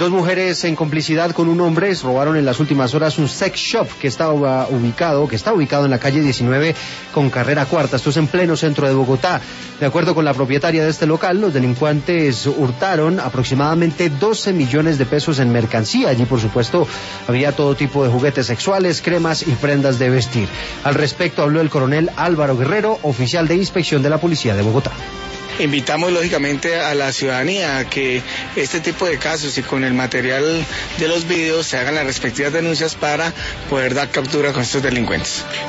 Dos mujeres en complicidad con un hombre robaron en las últimas horas un sex shop que está ubicado en la calle 19 con carrera cuarta. Esto es en pleno centro de Bogotá. De acuerdo con la propietaria de este local, los delincuentes hurtaron aproximadamente 12 millones de pesos en mercancía. Allí, por supuesto, había todo tipo de juguetes sexuales, cremas y prendas de vestir. Al respecto habló el coronel Álvaro Guerrero, oficial de inspección de la Policía de Bogotá. Invitamos lógicamente a la ciudadanía a que este tipo de casos y con el material de los videos se hagan las respectivas denuncias para poder dar captura con estos delincuentes.